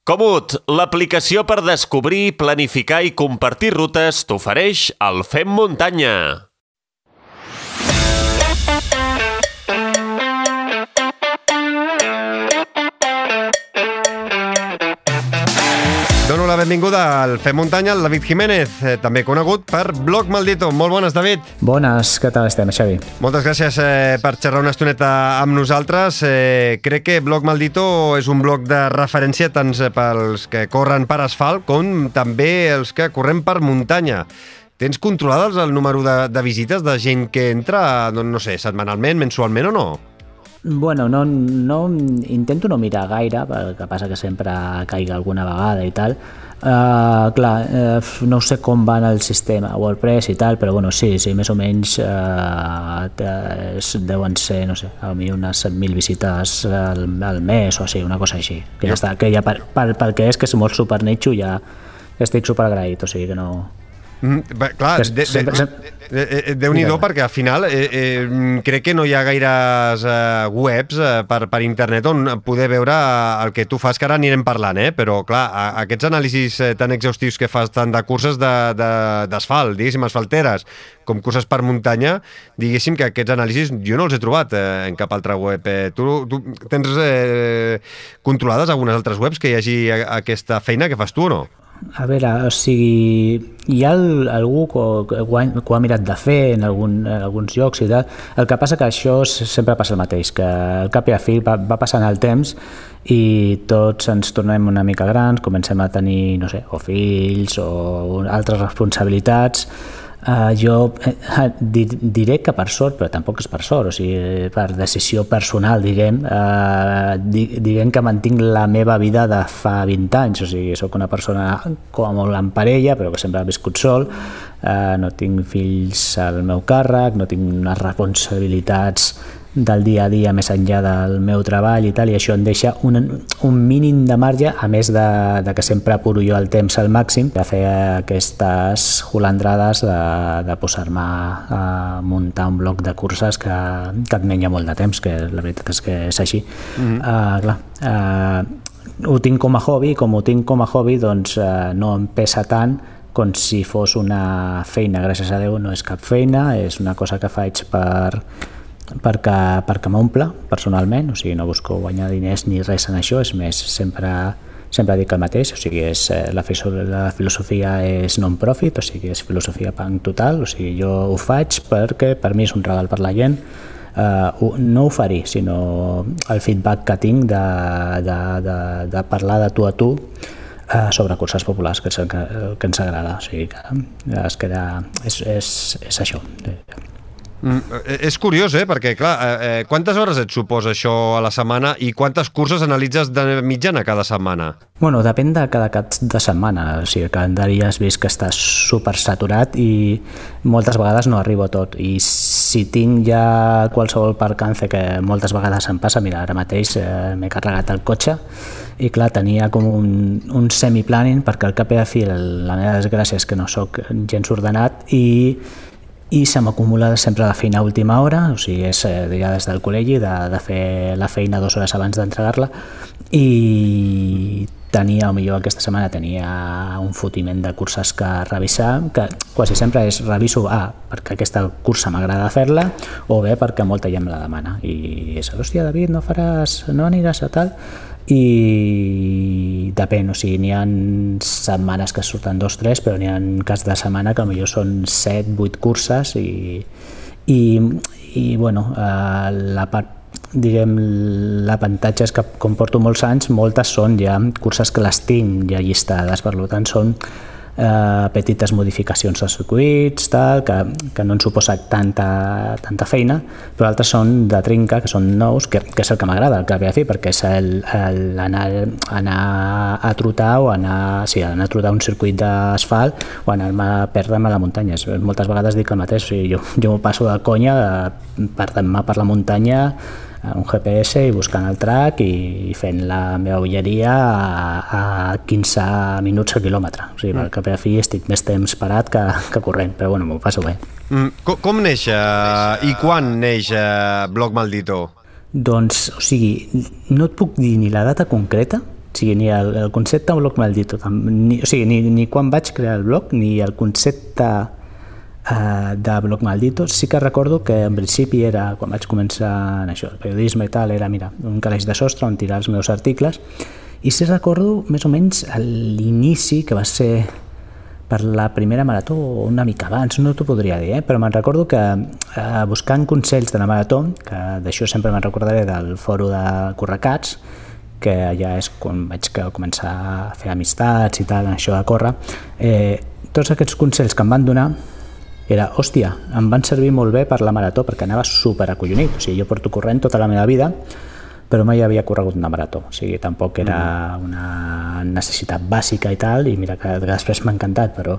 Komoot, l'aplicació per descobrir, planificar i compartir rutes t'ofereix el Fem Muntanya. Dono la benvinguda al Fem Muntanya al David Jiménez, també conegut per Blog Maldito. Molt bones, David. Bones, què tal estem, Xavi? Moltes gràcies per xerrar una estoneta amb nosaltres. Crec que Blog Maldito és un blog de referència tant pels que corren per asfalt com també els que correm per muntanya. Tens controlades el número de visites de gent que entra, no sé, setmanalment, mensualment o no? Bueno, no intento no mirar gaire, perquè passa que sempre caiga alguna vegada i tal. No sé com va en el sistema WordPress i tal, però bueno, sí, més o menys deuen ser, no sé, potser unes 7.000 visites al mes o així, una cosa així. Que ja està, que ja pel que és molt supernitxo ja estic superagraït, o sigui que no... Clar, Déu-n'hi-do, perquè al final crec que no hi ha gaires webs per internet on poder veure el que tu fas, que ara anirem parlant, però clar, aquests anàlisis tan exhaustius que fas tant de curses d'asfalt, diguéssim, asfalteres, com curses per muntanya, diguéssim que aquests anàlisis jo no els he trobat en cap altra web. Tu tens controlades algunes altres webs que hi hagi aquesta feina que fas tu o no? A veure, o sigui, hi ha algú que ho ha mirat de fer en alguns llocs i tal. El que passa que això sempre passa el mateix, que al cap i a fi va passant el temps i tots ens tornem una mica grans, comencem a tenir, no sé, o fills o altres responsabilitats. Jo diré que per sort, però tampoc és per sort, o sigui, per decisió personal, diguem que mantinc la meva vida de fa 20 anys, o sigui, soc una persona com a molt en parella, però que sempre he viscut sol, no tinc fills al meu càrrec, no tinc unes responsabilitats del dia a dia més enllà del meu treball i tal, i això em deixa un mínim de marge, a més de que sempre apuro jo el temps al màxim, de fer aquestes holandrades de posar-me a muntar un bloc de curses que et menja molt de temps, que la veritat és que és així. Ho tinc com a hobby, doncs no em pesa tant com si fos una feina. Gràcies a Déu no és cap feina, és una cosa que faig perquè m'omple personalment, o sigui, no busco guanyar diners ni res en això, és més, sempre dic el mateix, o sigui, la filosofia és non-profit, o sigui, és filosofia punk total, o sigui, jo ho faig perquè per mi és un regal per la gent, no oferir, sinó el feedback que tinc de parlar de tu a tu sobre curses populars, que és el que ens agrada, o sigui, que es queda, és això. És curiós, perquè clar, quantes hores et suposa això a la setmana i quantes curses analitzes de mitjana cada setmana? Bueno, depèn de cada cap de setmana, o sigui, el calendari has vist que està super saturat i moltes vegades no arribo a tot, i si tinc ja qualsevol percance, que moltes vegades em passa, mira, ara mateix m'he carregat el cotxe i clar, tenia com un semi-planning, perquè al cap i a fi la meva desgràcia és que no sóc gens ordenat i se m'acumula sempre la feina a última hora, o sigui, és ja des del col·legi de fer la feina 2 hores abans d'entregar-la, i potser aquesta setmana tenia un fotiment de curses que revisar, que quasi sempre reviso perquè aquesta cursa m'agrada fer-la, o bé perquè molta gent me la demana i és, hòstia, David, no aniràs a tal, i depèn, o sigui, n'hi ha setmanes que surten 2 o 3, però n'hi ha cas de setmana que potser són 7-8 curses i bueno, la part, diguem, l'avantatge és que com porto molts anys, moltes són ja curses que les tinc ja llistades, per tant són petites modificacions de circuits, que no en suposa tanta feina, però altres són de trinca, que són nous, que és el que m'agrada, el que ve a fer, perquè és anar a trotar o anar a trotar un circuit d'asfalt o anar-me a perdre'm a la muntanya. Moltes vegades dic el mateix, o sigui, jo m'ho passo de conya de perdre'm per la muntanya un GPS i buscant el track i fent la meva bolleria a 15 minuts al quilòmetre. O sigui, al cap i a fi estic més temps parat que corrent, però bueno, m'ho passo bé. Com neix i quan neix Blog Maldito? Doncs, o sigui, no et puc dir ni la data concreta, sigui, ni el concepte blog maldito, o sigui, ni quan vaig crear el blog, ni el concepte de blog maldito. Sí que recordo que en principi era, quan vaig començar en això, el periodisme i tal, era, mira, un calaix de sostre on tirar els meus articles, i sí recordo més o menys l'inici, que va ser per la primera marató, una mica abans, no t'ho podria dir, però me'n recordo que buscant consells de la marató, que d'això sempre me'n recordaré del fòrum de Correcats, que allà és quan vaig començar a fer amistats i tal, en això de córrer, tots aquests consells que em van donar era, hòstia, em van servir molt bé per la marató, perquè anava superacollonit. O sigui, jo porto corrent tota la meva vida, però mai havia corregut una marató. O sigui, tampoc era una necessitat bàsica i tal, i mira que després m'ha encantat, però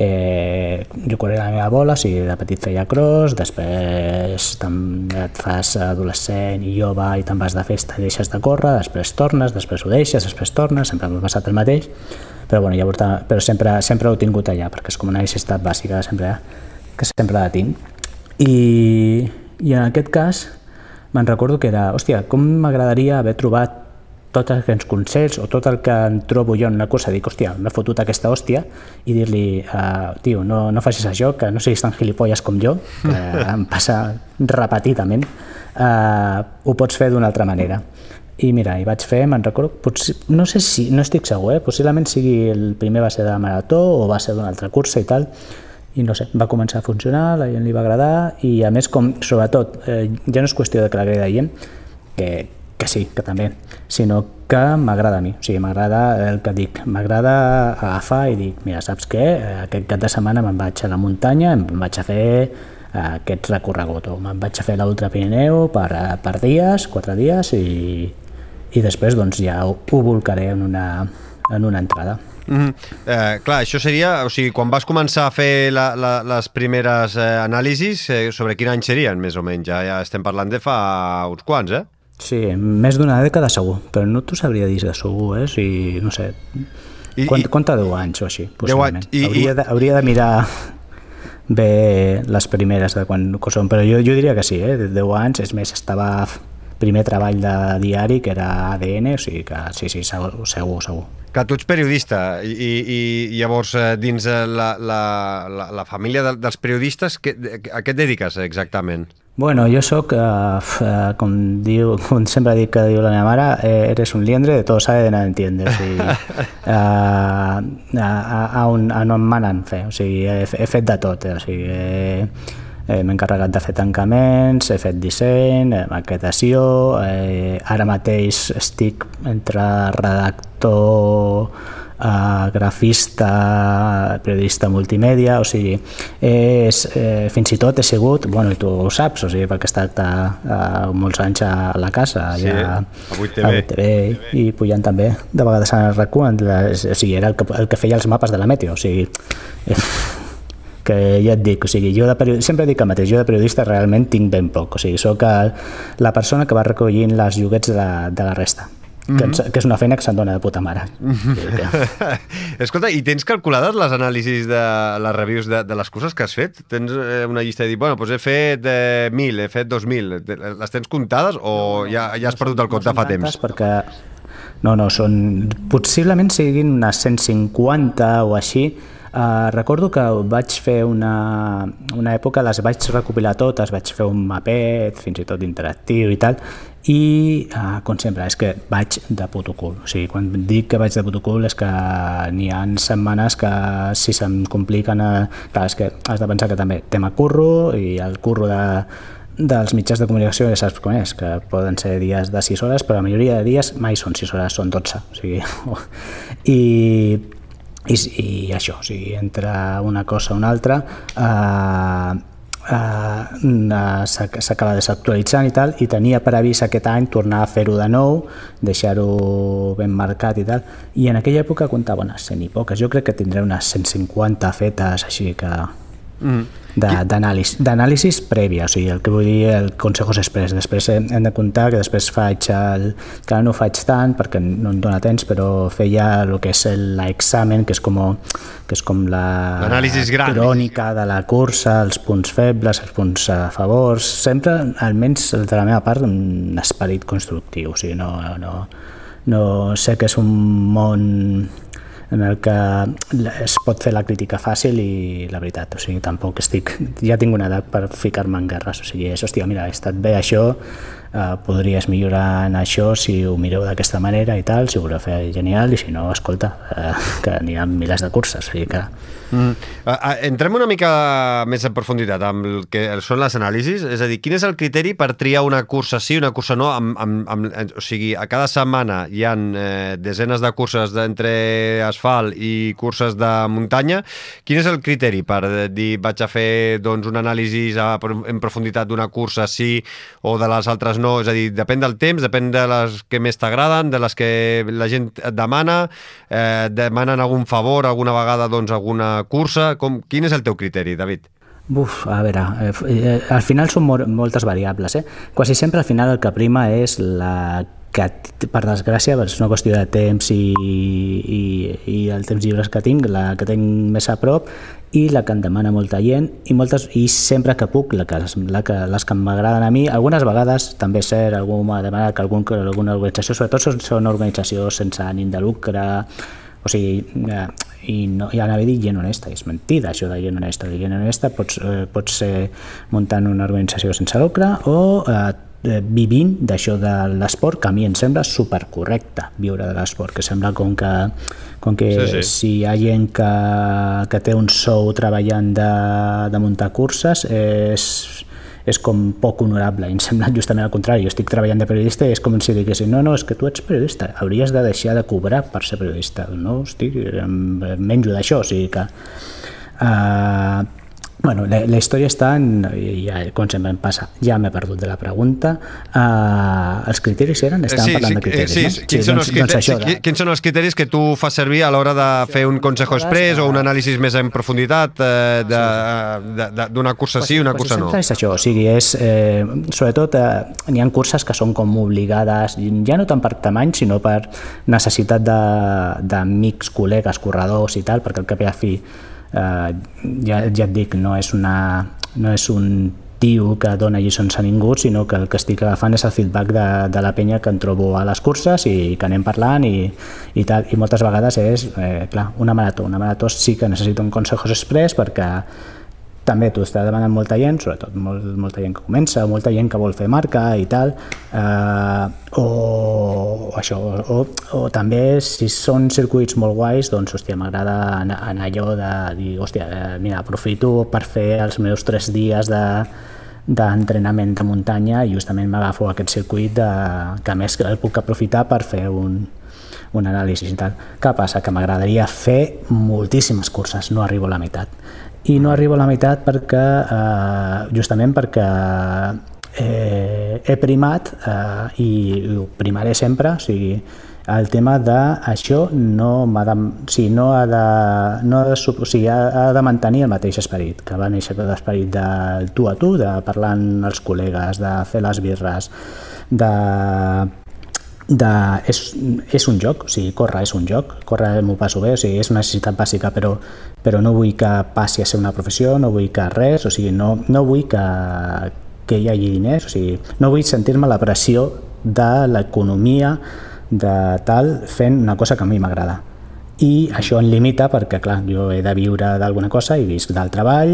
jo corria la meva bola, o sigui, de petit feia cross, després et fas adolescent i jove i te'n vas de festa i deixes de córrer, després tornes, després ho deixes, després tornes, sempre m'ha passat el mateix, però, bueno, però sempre ho he tingut allà, perquè és com una necessitat bàsica que sempre la tinc. I en aquest cas me'n recordo que era, hòstia, com m'agradaria haver trobat tots aquests consells o tot el que em trobo jo en una cursa, dic, hòstia, m'he fotut aquesta hòstia, i dir-li, tio, no facis això, que no siguis tan gilipolles com jo, que em passa repetidament, ho pots fer d'una altra manera. I mira, hi vaig fer, me'n recordo, no sé si, no estic segur, possiblement sigui el primer va ser de la marató o va ser d'una altra cursa i tal, i no sé, va començar a funcionar, a la gent li va agradar, i a més, com, sobretot, ja no és qüestió de que l'agradi a la gent, que sí, que també, sinó que m'agrada a mi, o sigui, m'agrada el que dic, m'agrada agafar i dir, mira, saps què? Aquest cap de setmana me'n vaig a la muntanya, em vaig a fer aquest recorregut, o me'n vaig a fer l'Ultra Pirineu per dies, 4 dies, i després doncs ja ho volcaré en una entrada. Clar, això seria, o sigui, quan vas començar a fer les primeres anàlisis, sobre quin any serien, més o menys? Ja estem parlant de fa uns quants, Sí, més d'una dècada segur, però no t'ho sabria dir de segur, si, no sé, compta 10 anys o així, possiblement. Hauria de mirar bé les primeres de quan són, però jo diria que sí, de 10 anys, és més, estava primer treball de diari, que era ADN, o sigui que sí, segur. Que tu ets periodista i llavors dins la família dels periodistes, a què et dediques exactament? Bueno, jo soc, com sempre dic que diu la meva mare, eres un liendre, de todo sabe, de nada entiende. O sigui, on em manen fer, o sigui, he fet de tot, o sigui, m'he encarregat de fer tancaments, he fet disseny, maquetació, ara mateix estic entre redactor, grafista, periodista multimèdia, o sigui, fins i tot he sigut, bueno, i tu ho saps, o sigui, perquè he estat molts anys a la casa, sí, a 8TV, i pujant també, de vegades a RAC1, o sigui, era el que feia els mapes de la Meteo, o sigui, que ja et dic, o sigui, sempre dic el mateix, jo de periodista realment tinc ben poc, o sigui, soc la persona que va recollint les joguets de la resta. Que és una feina que se'n dona de puta mare. Escolta, i tens calculades les anàlisis de les reviews de les curses que has fet? Tens una llista de dir, bueno, doncs he fet 1.000, he fet 2.000. Les tens comptades o ja has perdut el compte fa temps? Perquè no, possiblement siguin unes 150 o així. Recordo que vaig fer una època, les vaig recopilar totes, vaig fer un mapet, fins i tot interactiu i tal, i com sempre és que vaig de puto cul, o sigui, quan dic que vaig de puto cul és que n'hi ha setmanes que si se'm compliquen, clar, és que has de pensar que també tema curro, i el curro dels mitjans de comunicació ja saps com és, que poden ser dies de 6 hores, però la majoria de dies mai són 6 hores, són 12, o sigui, i això, o sigui, entre una cosa o una altra s'acaba desactualitzant i tal, i tenia previst aquest any tornar a fer-ho de nou, deixar-ho ben marcat i tal, i en aquella època comptava unes 100 i poques, jo crec que tindré unes 150 fetes així que d'anàlisis prèvia, o sigui, el que vull dir, el consejos express. Després hem de comptar que després faig que ara no ho faig tant perquè no em dona temps, però feia el que és l'examen, que és com l'anàlisi crònica de la cursa, els punts febles, els punts a favor, sempre, almenys de la meva part, un esperit constructiu, o sigui, no sé que és un món en el que es pot fer la crítica fàcil i la veritat, o sigui, tampoc ja tinc una edat per ficar-me en guerres, o sigui, hòstia, mira, ha estat bé això, podries millorar en això si ho mireu d'aquesta manera i tal, si ho voleu fer genial, i si no, escolta, que n'hi ha milers de curses, o sigui que... Entrem una mica més en profunditat amb el que són les anàlisis, és a dir, quin és el criteri per triar una cursa sí, una cursa no, o sigui, a cada setmana hi ha desenes de curses entre asfalt i curses de muntanya, quin és el criteri per dir vaig a fer doncs, un anàlisi en profunditat d'una cursa sí o de les altres no, és a dir, depèn del temps, depèn de les que més t'agraden, de les que la gent et demana, demanen algun favor alguna vegada, doncs alguna cursa, quin és el teu criteri, David? A veure, al final són moltes variables, quasi sempre al final el que prima és la que, per desgràcia, és una qüestió de temps i el temps lliures que tinc, la que tinc més a prop i la que em demana molta gent i sempre que puc, les que m'agraden a mi, algunes vegades també és cert, algú m'ha demanat que alguna organització, sobretot són organitzacions sense ànim de lucre, o sigui, i anava a dir gent honesta, és mentida això de gent honesta. Gent honesta pots ser muntant una organització sense lucre o vivint d'això de l'esport, que a mi em sembla supercorrecte viure de l'esport, que sembla com que sí. Si hi ha gent que té un sou treballant de muntar curses és com poc honorable, i em sembla justament al contrari. Jo estic treballant de periodista i és com si diguessin no, és que tu ets periodista, hauries de deixar de cobrar per ser periodista. No, hosti, menjo d'això, o sigui que... Bueno, la història està com sempre em passa, ja m'he perdut de la pregunta. Els criteris eren? Estàvem parlant de criteris, no? Quins són els criteris que tu fas servir a l'hora de fer un consejo express o un anàlisi més en profunditat d'una cursa sí i una cursa no? És això, o sigui, sobretot n'hi ha curses que són com obligades, ja no tant per tamany, sinó per necessitat d'amics, col·legues, corredors i tal, perquè al cap i a fi ja et dic, no és un tio que dona lliçons a ningú, sinó que el que estic agafant és el feedback de la penya que em trobo a les curses i que anem parlant i tal, i moltes vegades és, clar, una marató sí que necessita un consejos express perquè també t'ho està demanant molta gent, sobretot molta gent que comença, molta gent que vol fer marca i tal, o també si són circuits molt guais, doncs hòstia, m'agrada anar allò de dir, hòstia, mira, aprofito per fer els meus 3 dies d'entrenament de muntanya i justament m'agafo aquest circuit que a més el puc aprofitar per fer un anàlisi i tal. Què passa? Que m'agradaria fer moltíssimes curses, no arribo a la meitat. I no arribo a la meitat justament perquè he primat i ho primaré sempre, o sigui, el tema d'això ha de mantenir el mateix esperit, que va néixer l'esperit del tu a tu, de parlar amb els col·legues, de fer les birres, és un joc, o sigui, córrer és un joc, córrer m'ho passo bé, o sigui, és una necessitat bàsica, però no vull que passi a ser una professió, no vull que res, o sigui, no vull que hi hagi diners, o sigui, no vull sentir-me la pressió de l'economia de tal fent una cosa que a mi m'agrada. I això em limita perquè, clar, jo he de viure d'alguna cosa i visc del treball,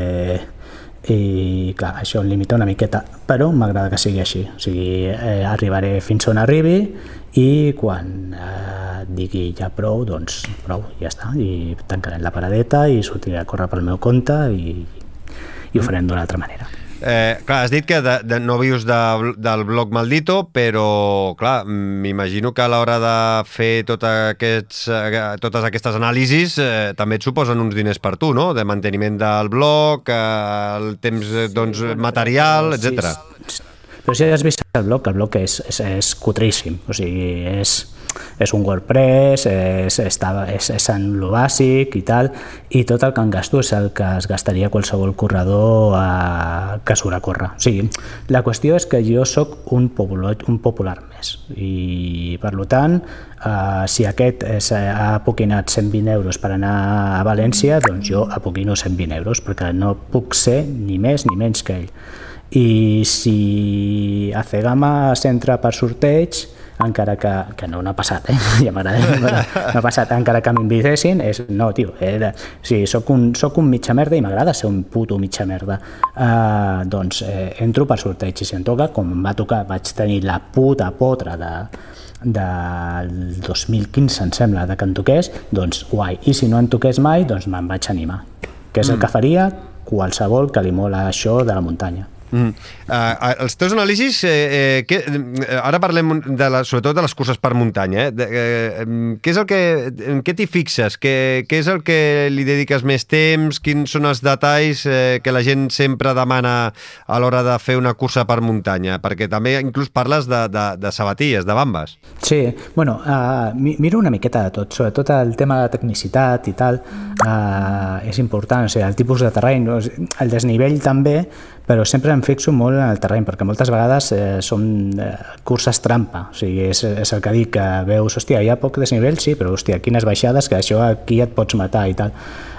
i clar, això em limita una miqueta, però m'agrada que sigui així, o sigui, arribaré fins on arribi i quan digui ja prou, doncs prou, ja està, i tancarem la paradeta i sortiré a córrer pel meu compte i ho farem d'una altra manera. Clar, has dit que no vius del blog Maldito, però clar, m'imagino que a l'hora de fer totes aquestes anàlisis també et suposen uns diners per tu, no? De manteniment del blog, el temps material, etc. Però si has vist el blog és cutríssim, o sigui, és un WordPress, és en lo bàsic i tal, i tot el que em gasto és el que es gastaria qualsevol corredor que surt a córrer. O sigui, la qüestió és que jo sóc un popular més i per tant, si aquest ha apoquinat 120 euros per anar a València, doncs jo apoquino 120 euros perquè no puc ser ni més ni menys que ell. I si Acegama s'entra per sorteig, encara que no ha passat, ja m'agrada, no ha passat, encara que m'invitessin, no, tio, sí, soc un mitja merda i m'agrada ser un puto mitja merda. Doncs entro per sorteig i si em toca, com em va tocar, vaig tenir la puta potra del 2015, em sembla, que em toqués, doncs guai, i si no em toqués mai, doncs me'n vaig animar, que és el que faria qualsevol que li mola això de la muntanya. Els teus anàlisis, ara parlem sobretot de les curses per muntanya, què és el que, en què t'hi fixes? Què és el que li dediques més temps? Quins són els detalls que la gent sempre demana a l'hora de fer una cursa per muntanya? Perquè també inclús parles de sabatilles, de bambes. Sí, bueno, miro una miqueta de tot, sobretot el tema de tecnicitat i tal, és important, o sigui, el tipus de terreny, el desnivell també, però sempre em fixo molt en el terreny, perquè moltes vegades són curses trampa, o sigui, és el que dic, que veus, hòstia, hi ha poc desnivell, sí, però hòstia, quines baixades, que això aquí et pots matar i tal.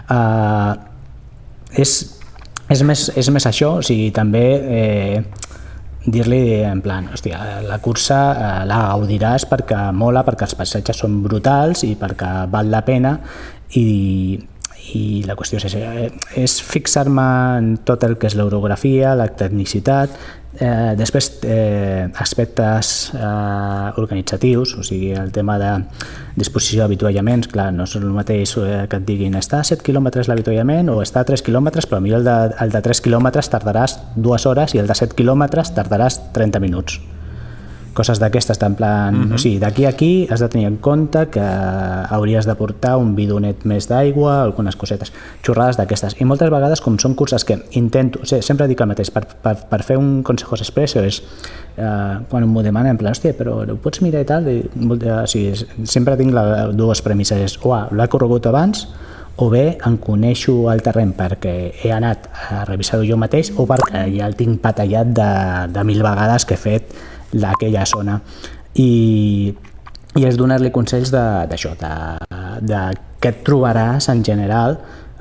És més això, o sigui, també dir-li en plan, hòstia, la cursa la gaudiràs perquè mola, perquè els passatges són brutals i perquè val la pena i la qüestió és fixar-me en tot el que és l'orografia, la tecnicitat, després aspectes organitzatius, o sigui, el tema de disposició d'avituallaments, clar, no és el mateix que et diguin està a 7 quilòmetres l'avituallament o està a 3 quilòmetres, però millor el de 3 quilòmetres tardaràs 2 hores i el de 7 quilòmetres tardaràs 30 minuts. Coses d'aquestes, en plan, o sigui, d'aquí a aquí has de tenir en compte que hauries de portar un bidonet més d'aigua, algunes cosetes, xorrades d'aquestes. I moltes vegades, com són curses que intento, sempre dic el mateix, per fer un consejos expresso és, quan m'ho demanen, en plan, hòstia, però ho pots mirar i tal? O sigui, sempre tinc dues premisses, o l'he corregut abans, o bé em coneixo el terreny perquè he anat a revisar-ho jo mateix o perquè ja el tinc patallat de 1000 vegades que he fet d'aquella zona i és donar-li consells d'això, de què et trobaràs en general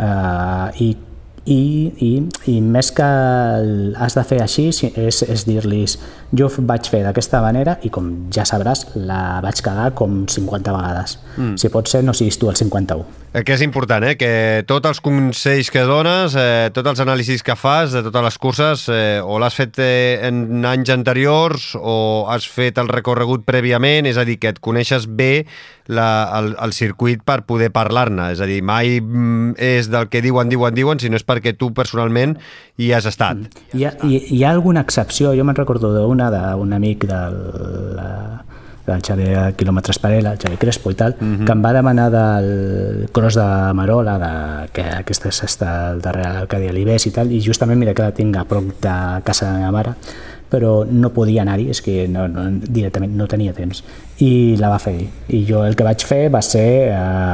i més que has de fer així és dir-los jo vaig fer d'aquesta manera i com ja sabràs la vaig cagar com 50 vegades. Si pot ser no siguis tu el 51. Que és important, que tots els consells que dones, tots els anàlisis que fas de totes les curses, o l'has fet en anys anteriors o has fet el recorregut prèviament, és a dir, que et coneixes bé el circuit per poder parlar-ne, és a dir, mai és del que diuen, sinó és perquè tu personalment hi has estat. Hi ha alguna excepció, jo me'n recordo d'un amic del Xavier Quilòmetres Parella, el Xavier Crespo i tal, que em va demanar del cross de Marola, que aquesta està al darrere l'Arcàdia Libés i tal, i justament mira que la tinc a prop de casa de la meva mare, però no podia anar-hi, és que directament no tenia temps, i la va fer ell. I jo el que vaig fer va ser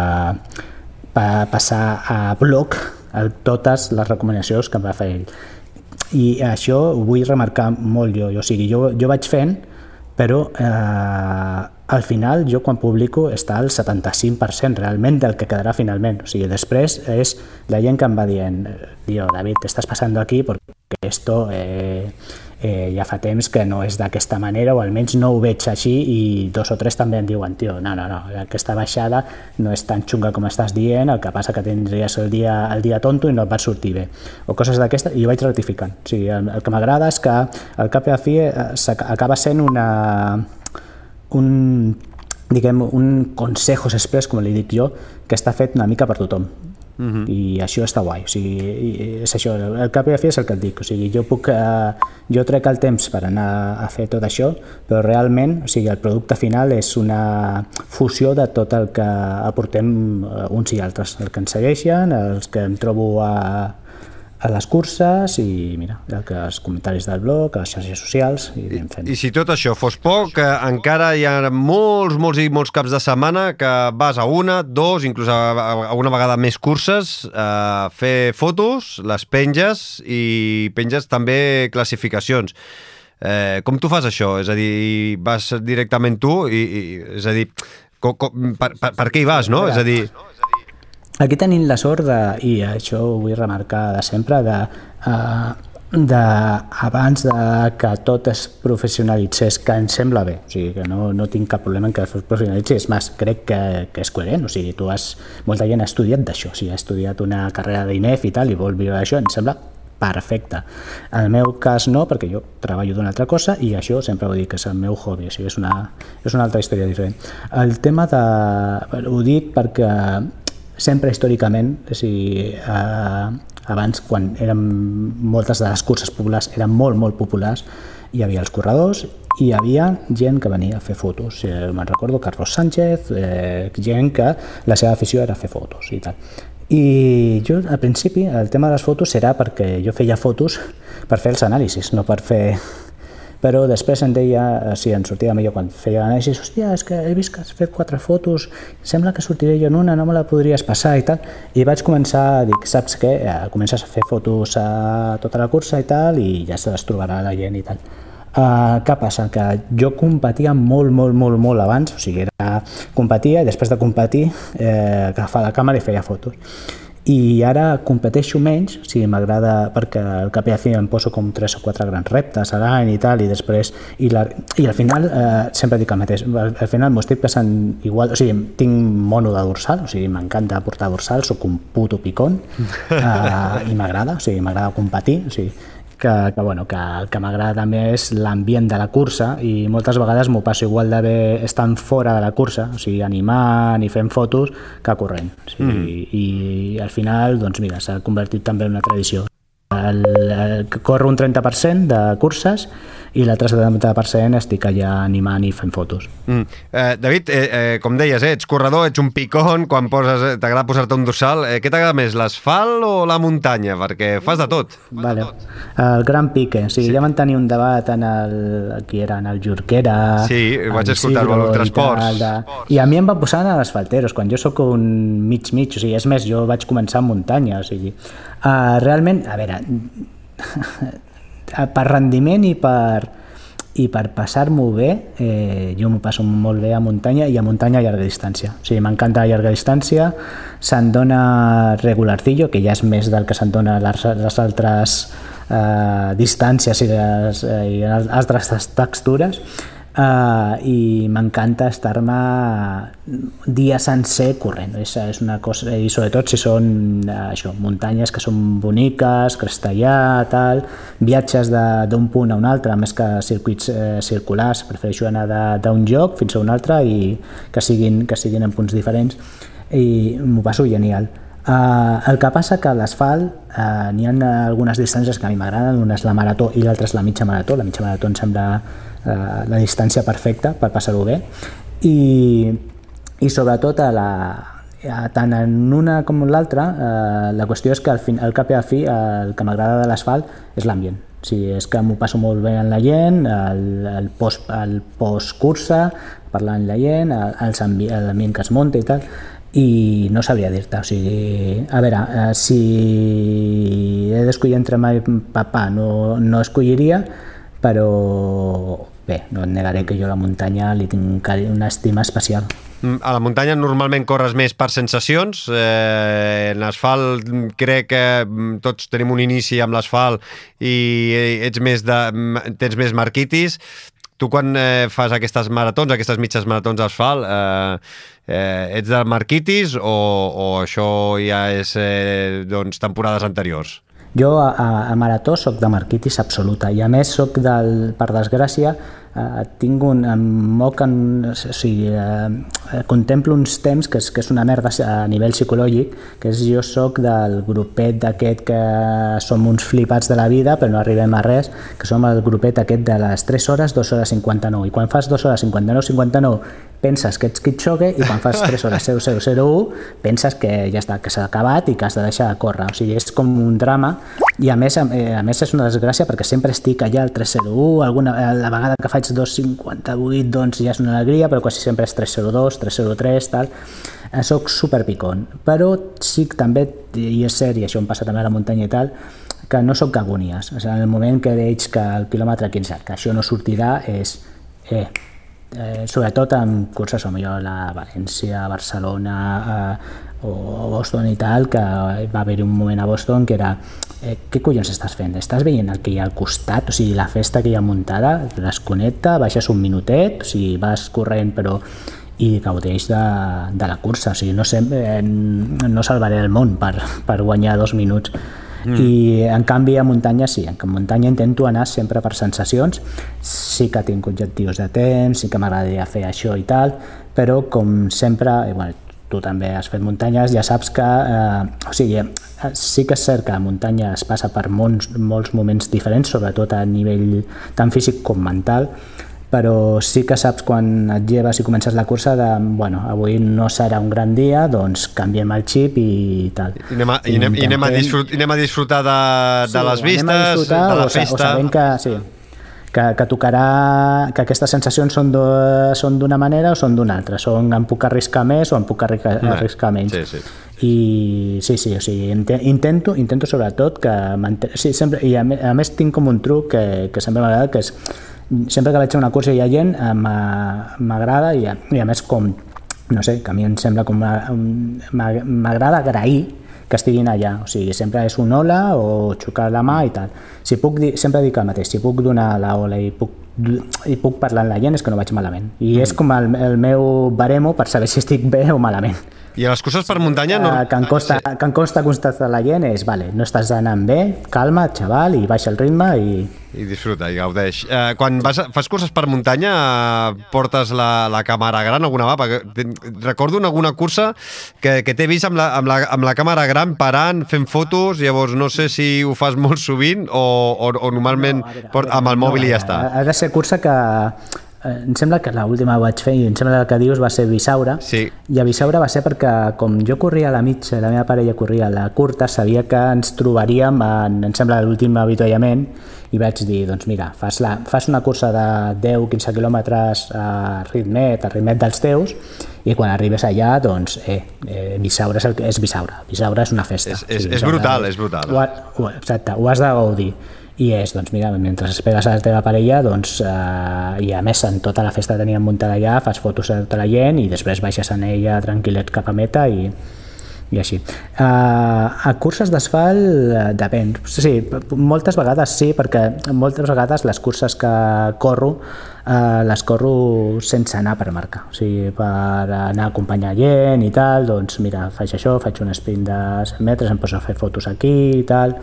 passar a bloc totes les recomanacions que em va fer ell. I això ho vull remarcar molt jo, o sigui, jo vaig fent, però al final jo quan publico està al 75% realment del que quedarà finalment, o sigui, després és la gent que em va dient, tio, David, t'estàs passant aquí perquè esto ja fa temps que no és d'aquesta manera o almenys no ho veig així i 2 o 3 també em diuen, tio, no, aquesta baixada no és tan xunga com estàs dient, el que passa que tindries el dia tonto i no et va sortir bé, o coses d'aquestes, i ho vaig ratificant. O sigui, el que m'agrada és que al cap i a fi acaba sent un consejos express, com li dic jo, que està fet una mica per tothom. I això està guai, o sigui, és això, el cap i a fi és el que et dic, o sigui, jo trec el temps per anar a fer tot això, però realment, o sigui, el producte final és una fusió de tot el que aportem uns i altres, els que ens segueixen, els que em trobo a les curses i mira, els comentaris del blog, a les xarxes socials i anem fent. I si tot això fos poc, encara hi ha molts caps de setmana que vas a 1, 2, inclús a una vegada més curses, a fer fotos, les penges i penges també classificacions. Com tu fas això? És a dir, vas directament tu, és a dir, per què hi vas, no? És a dir... Aquí tenim la sort i això ho vull remarcar de sempre, abans que tot es professionalitzés, que em sembla bé, o sigui, que no tinc cap problema en que es professionalitzi, és més, crec que és coherent, o sigui, molta gent ha estudiat d'això, o sigui, ha estudiat una carrera d'INEF i tal, i vol viure d'això, em sembla perfecte. En el meu cas no, perquè jo treballo d'una altra cosa i això sempre ho dic, que és el meu hobby, o sigui, és una altra història diferent. El tema ho dic perquè sempre històricament, o sigui, abans, quan moltes de les curses populars eren molt, molt populars, hi havia els corredors i hi havia gent que venia a fer fotos. Me'n recordo Carlos Sánchez, gent que la seva afició era fer fotos i tal. I jo, al principi, el tema de les fotos era perquè jo feia fotos per fer els anàlisis, no per fer... Però després em deia, si em sortia millor quan feia l'anàlisi, hòstia, és que he vist que has fet 4 fotos, sembla que sortiré jo en una, no me la podries passar i tal. I vaig començar a dir, saps què? Comences a fer fotos a tota la cursa i tal, i ja se les trobarà la gent i tal. Què passa? Que jo competia molt, molt, molt, molt abans, o sigui, competia i després de competir agafava la càmera i feia fotos. I ara competeixo menys, o sigui, m'agrada perquè al cap i a fi em poso com 3 o 4 grans reptes a l'any i tal, i després, i al final, sempre dic el mateix, al final m'ho estic passant igual, o sigui, tinc mono de dorsal, o sigui, m'encanta portar dorsal, soc un puto picón, i m'agrada, o sigui, m'agrada competir, o sigui, que el que m'agrada també és l'ambient de la cursa i moltes vegades m'ho passo igual d'haver estat fora de la cursa, o sigui, animant i fent fotos, que corrent. O sigui, i al final, doncs mira, s'ha convertit també en una tradició. Corro un 30% de curses i l'altre 70% estic allà animant i fent fotos. David, com deies, ets corredor, ets un picón, quan t'agrada posar-te un dorsal, què t'agrada més, l'asfalt o la muntanya? Perquè fas de tot. Vale. El gran pique, o sigui, ja van tenir un debat en el Jorquera, sí, vaig escoltar-ho a l'Ultrasports. I a mi em va posar a l'asfalteros, quan jo sóc un mig-mig, o sigui, és més, jo vaig començar en muntanya, o sigui, realment, a veure, per rendiment i per passar-m'ho bé, jo m'ho passo molt bé a muntanya i a muntanya a llarga distància. O sigui, m'encanta a llarga distància, se'n dona regularcillo, que ja és més del que se'n dona les altres distàncies i les altres textures, i m'encanta estar-me dia sencer corrent. És una cosa, i sobretot si són muntanyes que són boniques, Castellà, tal, viatges d'un punt a un altre, més que circuits circulars, prefereixo anar d'un lloc fins a un altre i que siguin en punts diferents, i m'ho passo genial. El que passa que a l'asfalt n'hi ha algunes distàncies que a mi m'agraden, una és la marató i l'altra és la mitja marató. La mitja marató em sembla la distància perfecta per passar-ho bé, i sobretot tant en una com en l'altra la qüestió és que al cap i a fi el que m'agrada de l'asfalt és l'ambient. O sigui, és que m'ho passo molt bé amb la gent, el post-cursa, parlar amb la gent, l'ambient que es munta i tal, i no sabria dir-te, o sigui, a veure, si he d'escollir entre mai papà no escolliria, però bé, no et negaré que jo a la muntanya li tinc una estima especial. A la muntanya normalment corres més per sensacions, en l'asfalt crec que tots tenim un inici amb l'asfalt i tens més marquitis. Tu quan fas aquestes maratons, aquestes mitges maratons d'asfalt, ets de marquitis o això ja és temporades anteriors? Jo a marató soc de marquitis absoluta i a més soc per desgràcia, contemplo uns temps que és una merda a nivell psicològic, que és jo soc del grupet d'aquest que som uns flipats de la vida però no arribem a res, que som el grupet aquest de les 3 hores, 2 hores 59, i quan fas 2 hores 59 penses que ets Kipchoge i quan fas 3 hores 0001 penses que ja està, que s'ha acabat i que has de deixar de córrer. O sigui, és com un drama i a més és una desgràcia perquè sempre estic allà al 301, la vegada que faig 2.58 doncs ja és una alegria, però quasi sempre és 3.02, 3.03, tal. Soc superpicón, però sí que també, i és cert, i això em passa també a la muntanya i tal, que no soc agonies. O sigui, en el moment que veig que el quilòmetre 15, que això no sortirà, és sobretot en curses com jo, la València, Barcelona, Boston i tal, que va haver-hi un moment a Boston que era què collons estàs fent? Estàs veient el que hi ha al costat? O sigui, la festa que hi ha muntada, desconnecta, baixes un minutet, o sigui, vas corrent però i gaudeix de la cursa, o sigui, no salvaré el món per guanyar 2 minuts. I en canvi a muntanya sí, en muntanya intento anar sempre per sensacions, sí que tinc objectius de temps, sí que m'agradaria fer això i tal, però com sempre, bueno, tu també has fet muntanyes, ja saps que o sigui, sí que és cert que a muntanya es passa per molts moments diferents, sobretot a nivell tant físic com mental, però sí que saps quan et lleves i comences la cursa de, bueno, avui no serà un gran dia, doncs canviem el xip i tal. I anem a disfrutar de les vistes, de la festa. O sabent que, sí, que tocarà, que aquestes sensacions són d'una manera o són d'una altra, em puc arriscar més o em puc arriscar menys. Sí. I sí, o sigui, intento sobretot que sí, sempre, i a més tinc com un truc que sempre m'agrada, que és sempre que vaig a una cursa i hi ha gent m'agrada i a més com, no sé, que a mi em sembla com m'agrada agrair que estiguin allà, o sigui, sempre és un hola o xocar la mà i tal. Si puc dir, sempre dic el mateix, si puc donar la hola i puc parlar amb la gent és que no vaig malament. I és com el meu baremo per saber si estic bé o malament. I a les curses per muntanya... Que em costa constatar la gent és, vale, no estàs anant bé, calma, xaval, i baixa el ritme i disfruta, i gaudeix. Quan fas curses per muntanya, portes la càmera gran alguna vegada? Recordo alguna cursa que t'he vist amb la càmera gran parant, fent fotos, llavors no sé si ho fas molt sovint o normalment amb el mòbil i ja està. Ha de ser cursa que... Em sembla que l'última vaig fer i em sembla que dius va ser Bisaura, sí. I a Bisaura va ser perquè com jo corria a la mitja, la meva parella corria a la curta, sabia que ens trobaríem em sembla l'últim avituallament i vaig dir, doncs mira, fas una cursa de 10-15 quilòmetres a ritmet dels teus i quan arribes allà, doncs Bisaura és Bisaura, Bisaura és una festa. És brutal, és brutal. Exacte, ho has de gaudir. I és, doncs mira, mentre esperes a la teva parella, doncs, i a més en tota la festa teníem muntada allà, fas fotos a tota la gent i després baixes en ella tranquil·let cap a meta i així. A curses d'asfalt depèn. Sí, moltes vegades sí, perquè moltes vegades les curses que corro les corro sense anar per marcar, o sigui, per anar a acompanyar gent i tal, doncs mira, faig això, faig un sprint de 100 metres, em poso a fer fotos aquí i tal,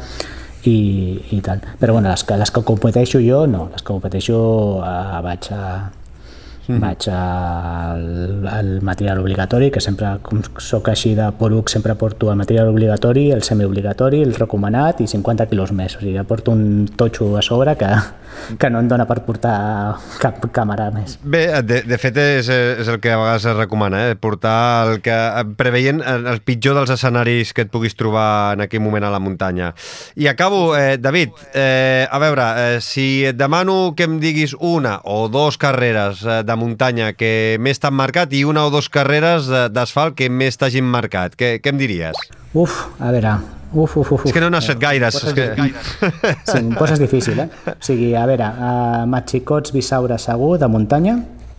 i tal. Però bueno, les que competeixo jo no, les que competeixo vaig al material obligatori, que sempre, com soc així de poruc, sempre porto el material obligatori, el semiobligatori, el recomanat i 50 quilos més, o sigui, ja porto un totxo a sobre que no em dona per portar cap càmera més. Bé, de fet és el que a vegades es recomana, portar preveient el pitjor dels escenaris que et puguis trobar en aquell moment a la muntanya. I acabo, David, a veure, si et demano que em diguis una o 2 carreres de muntanya que més t'han marcat i una o 2 carreres d'asfalt que més t'hagin marcat, què em diries? A veure... És que no n'has fet gaires. Sí, em poses difícil, O sigui, a veure, Matxicots, Bisaura, segur, de muntanya.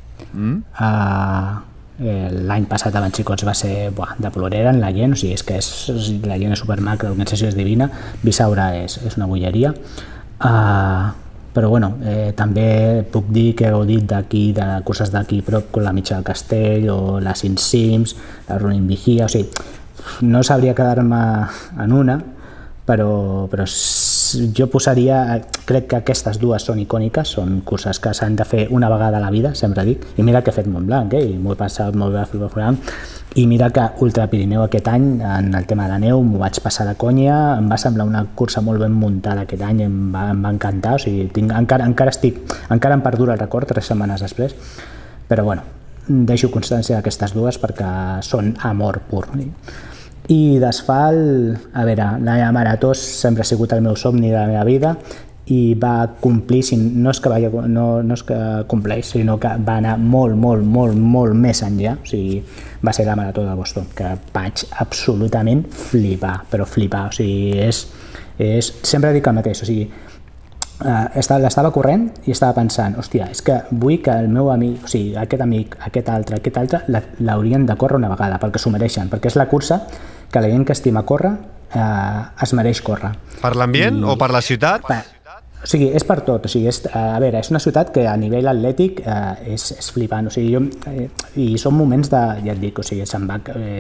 L'any passat a Matxicots va ser de plorera en la gent, o sigui, és que la gent és supermaca, l'organització és divina. Bisaura és una bogeria. Però bueno, també puc dir que he gaudit d'aquí, de curses d'aquí prop, com la Mitja del Castell o la Cinc Cims, la Running Vigía, o sigui, no sabria quedar-me en una, però jo posaria, crec que aquestes dues són icòniques, són curses que s'han de fer una vegada a la vida, sempre dic, i mira que he fet Montblanc, i m'ho he passat molt bé a fer Montblanc, i mira que Ultra Pirineu aquest any, en el tema de la neu, m'ho vaig passar de conya, em va semblar una cursa molt ben muntada aquest any, em va encantar, o sigui, encara em perdura el record 3 setmanes després, però bueno, deixo constància d'aquestes dues perquè són amor pur. I d'asfalt, a veure, la marató sempre ha sigut el meu somni de la meva vida i va complir, no és que compleix, sinó que va anar molt més enllà, o sigui, va ser la marató de Boston, que vaig absolutament flipar, o sigui, sempre dic el mateix, o sigui, l'estava corrent i estava pensant, hòstia, és que vull que el meu amic, o sigui, aquest amic, aquest altre, l'haurien de córrer una vegada, perquè s'ho mereixen, perquè és la cursa que la gent que estima córrer es mereix córrer. Per l'ambient o per la ciutat? O sigui, és per tot. O sigui, a veure, és una ciutat que a nivell atlètic és flipant. O sigui, i són moments de, ja et dic, o sigui, se'm va...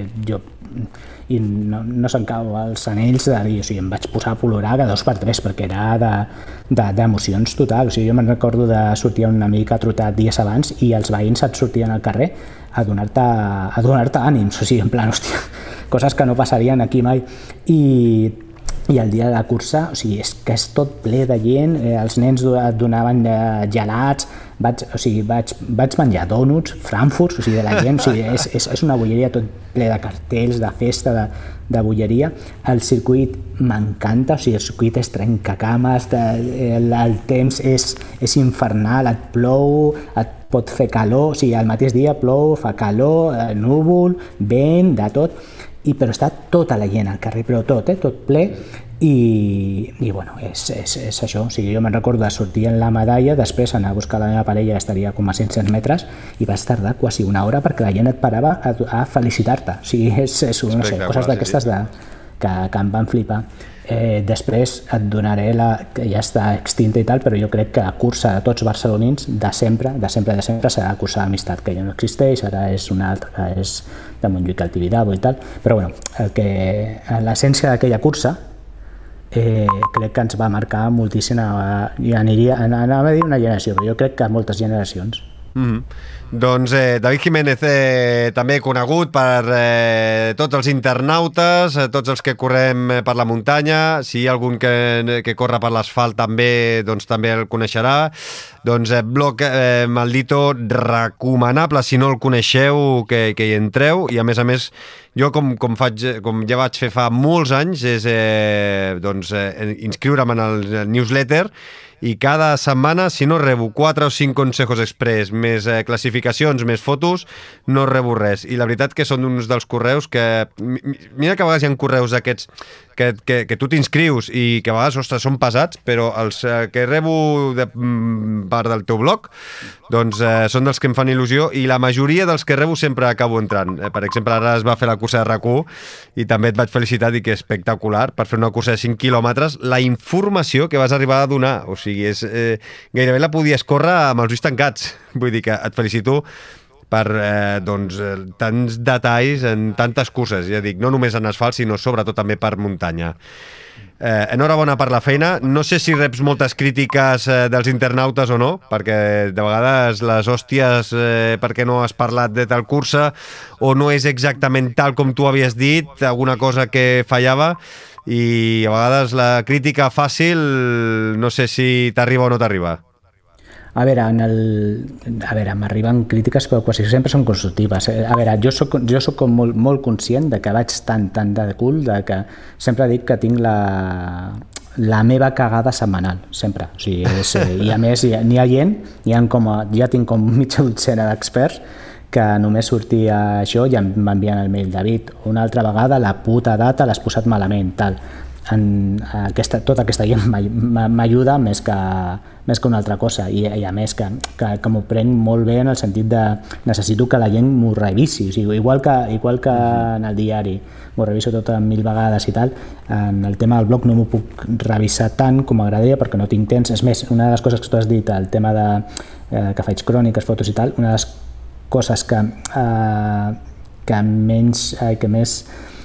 i no se'm cau els anells de dir, o sigui, em vaig posar a plorar cada 2 per 3 perquè era d'emocions total. O sigui, jo me'n recordo de sortir un amic a trotar dies abans i els veïns et sortien al carrer a donar-te ànims, o sigui, en plan, hòstia, coses que no passarien aquí mai. I el dia de la cursa, o sigui, és que és tot ple de gent, els nens et donaven gelats, vaig menjar dònuts, frankfurts, o sigui, de la gent, o sigui, és una bolleria tot ple de cartells, de festa, de bolleria. El circuit m'encanta, o sigui, el circuit és trencacames, el temps és infernal, et plou, et pot fer calor, o sigui, el mateix dia plou, fa calor, núvol, vent, de tot, però està tota la gent al carrer, però tot ple, i bueno, és això. O sigui, jo me'n recordo de sortir en la medalla, després anar a buscar la meva parella, que estaria com a 500 metres, i vas tardar quasi una hora perquè la gent et parava a felicitar-te. O sigui, no sé, coses d'aquestes que em van flipar. Després et donaré que ja està extinta i tal, però jo crec que la cursa de tots barcelonins de sempre serà la cursa d'amistat, que ja no existeix, ara és una altra que és de Montjuïc al Tibidabo i tal, però bueno, l'essència d'aquella cursa crec que ens va marcar moltíssim, i anava a dir una generació, però jo crec que moltes generacions. Doncs David Jiménez, també conegut per tots els internautes, tots els que correm per la muntanya. Si hi ha algun que corre per l'asfalt també, doncs també el coneixerà. Doncs blog Maldito, recomanable si no el coneixeu que hi entreu, i a més jo com ja vaig fer fa molts anys és inscriure'm en el newsletter, i cada setmana, si no rebo 4 o 5 consejos express, més classificacions, més fotos, no rebo res. I la veritat que són uns dels correus que... Mira que a vegades hi ha correus d'aquests que tu t'inscrius i que a vegades, ostres, són pesats, però els que rebo de part del teu blog, doncs són dels que em fan il·lusió, i la majoria dels que rebo sempre acabo entrant. Per exemple, ara es va fer la cursa de RAC1 i també et vaig felicitar, dic que espectacular, per fer una cursa de 5 quilòmetres, la informació que vas arribar a donar, o sigui, gairebé la podies córrer amb els ulls tancats. Vull dir que et felicito per tants detalls en tantes curses, ja dic, no només en asfalt, sinó sobretot també per muntanya. Enhorabona per la feina. No sé si reps moltes crítiques dels internautes o no, perquè de vegades les hòsties perquè no has parlat de tal cursa o no és exactament tal com tu havies dit, alguna cosa que fallava, i a vegades la crítica fàcil no sé si t'arriba o no t'arriba. A veure, m'arriben crítiques, però quasi sempre són constructives. A veure, jo soc molt conscient de que vaig tan de cul, de que sempre dic que tinc la meva cagada setmanal, sempre. O sigui, i a més n'hi ha gent, ja tinc com mitja dotzena d'experts que només sortia això i m'envien el mail: David, una altra vegada la puta data l'has posat malament, tal. Tota aquesta gent m'ajuda més que una altra cosa, i a més que m'ho prenc molt bé en el sentit de necessito que la gent m'ho revisi, o sigui, igual que en el diari m'ho reviso tot 1000 vegades i tal, en el tema del blog no m'ho puc revisar tant com m'agradaria perquè no tinc temps. És més, una de les coses que tu has dit, el tema de que faig cròniques, fotos i tal, una de les coses que més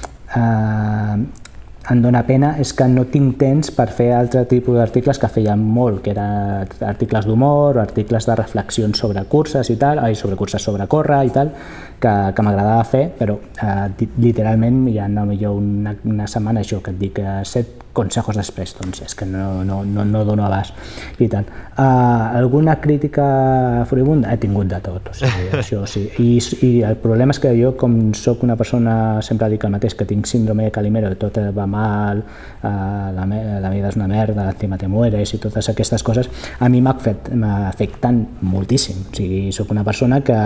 em dóna pena és que no tinc temps per fer altre tipus d'articles que feia molt, que eren articles d'humor o articles de reflexions sobre curses i tal, sobre córrer i tal, que m'agradava fer, però literalment hi ha millor una setmana això, que et dic 7 consejos després, doncs és que no dono abast i tal. Alguna crítica furibunda? He tingut de tot, o sigui, això sí. I el problema és que jo, com soc una persona, sempre dic el mateix, que tinc síndrome de Calimero, tot va mal, la vida és una merda, encima te mueres i totes aquestes coses, a mi m'afecten moltíssim. O sigui, soc una persona que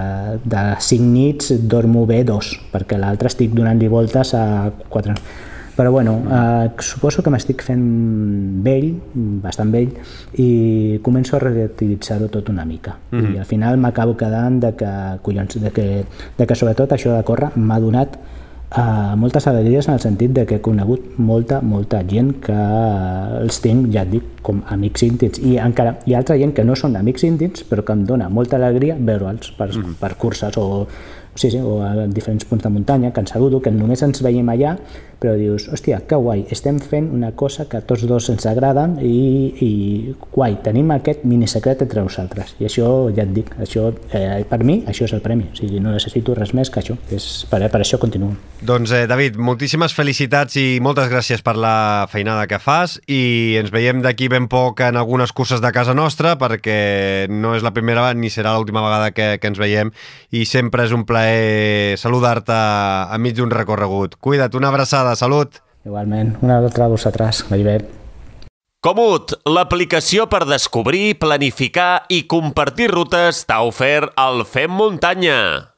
de 5 nits dormo bé 2, perquè l'altre estic donant-li voltes a 4. Però bueno, suposo que m'estic fent vell, bastant vell, i començo a relativitzar-ho tot una mica. I al final m'acabo quedant de que sobretot això de córrer m'ha donat moltes alegries en el sentit de que he conegut molta gent que els tinc, ja et dic, com amics íntims, i encara hi ha altra gent que no són amics íntims però que em dona molta alegria veure'ls per curses o a diferents punts de muntanya, que ens saludo, que només ens veiem allà, però dius, hòstia, que guai, estem fent una cosa que a tots dos ens agrada i guai, tenim aquest minisecret entre nosaltres. I això, ja et dic, per mi, això és el premi. O sigui, no necessito res més que això. Per això continuo. Doncs, David, moltíssimes felicitats i moltes gràcies per la feinada que fas i ens veiem d'aquí ben poc en algunes curses de casa nostra perquè no és la primera ni serà l'última vegada que ens veiem i sempre és un plaer saludar-te enmig d'un recorregut. Cuida't, una abraçada, salut! Igualment, una altra a vosaltres, vagi bé. Komoot, l'aplicació per descobrir, planificar i compartir rutes t'ha ofert el Fem Muntanya.